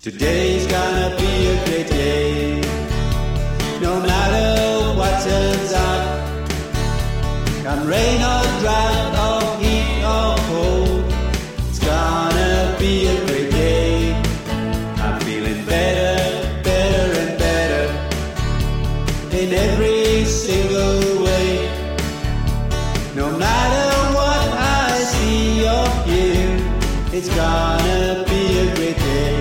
Today's gonna be a great day. No matter what turns up, come rain or drought or heat or cold, it's gonna be a great day. I'm feeling better, better and better in every single way. No matter what I see or hear, it's gonna be a great day.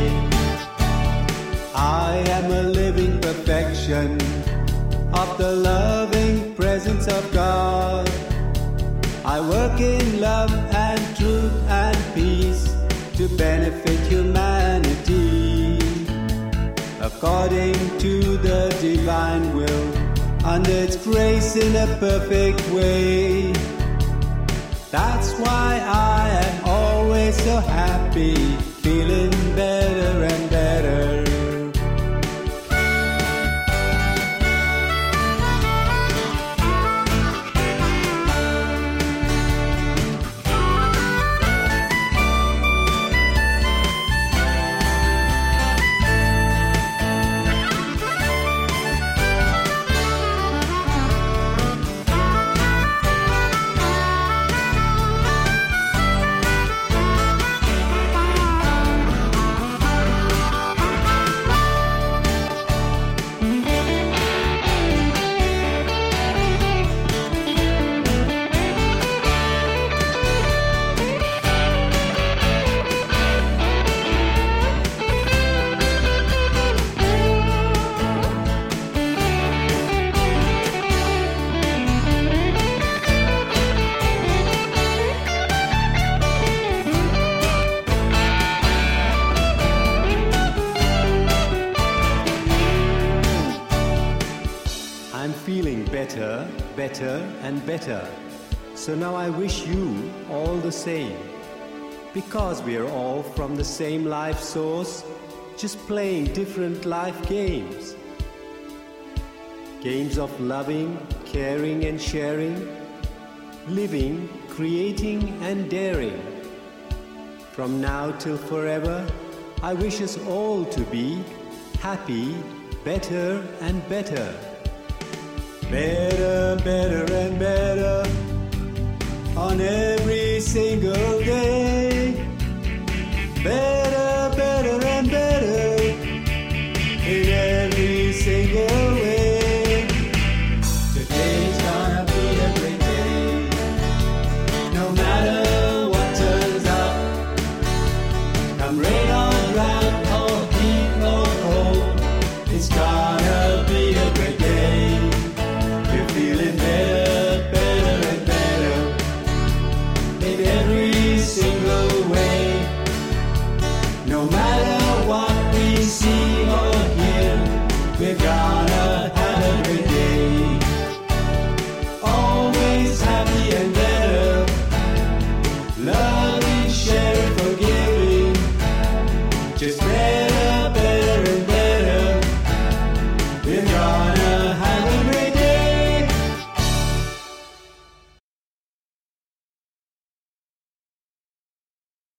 I am a living perfection of the loving presence of God. I work in love and truth and peace to benefit humanity, according to the divine will, under its grace in a perfect way. That's why I am always so happy, feeling better and better. I'm feeling better, better and better. So now I wish you all the same. Because we are all from the same life source, just playing different life games. Games of loving, caring and sharing, living, creating and daring. From now till forever, I wish us all to be happy, better and better. Better, better and better on every single day. Better, better and better in every single way. Today's gonna be a great day. No matter what turns up, come rain or drought or heat or cold, it's gonna be a great day. Feeling better, better and better in every single way. No matter what we see or hear, we're gonna